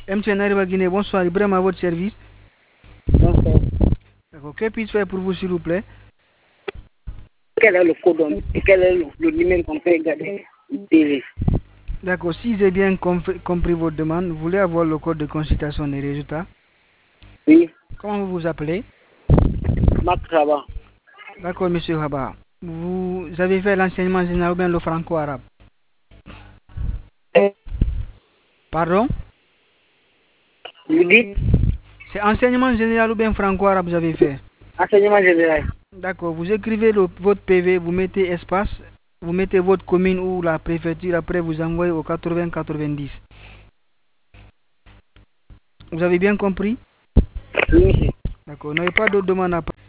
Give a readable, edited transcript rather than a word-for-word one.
MTN Arriva Guinée, bonsoir, Ibrahim à votre service. Bonsoir. D'accord, que puis-je faire pour vous, s'il vous plaît? Quel est le code et quel est le numéro qu'on peut regarder TV? D'accord, si j'ai bien compris votre demande, vous voulez avoir le code de consultation des résultats? Oui, Comment vous vous appelez? Marc Rabat. D'accord, monsieur Rabat. Vous avez fait l'enseignement général ou bien le franco-arabe? Pardon? Vous dites C'est enseignement général ou bien franco-arabe vous avez fait? enseignement général. D'accord, vous écrivez votre PV, vous mettez espace, vous mettez votre commune ou la préfecture, après vous envoyez au 80-90. Vous avez bien compris? Oui, monsieur. D'accord, n'avez pas d'autres demandes à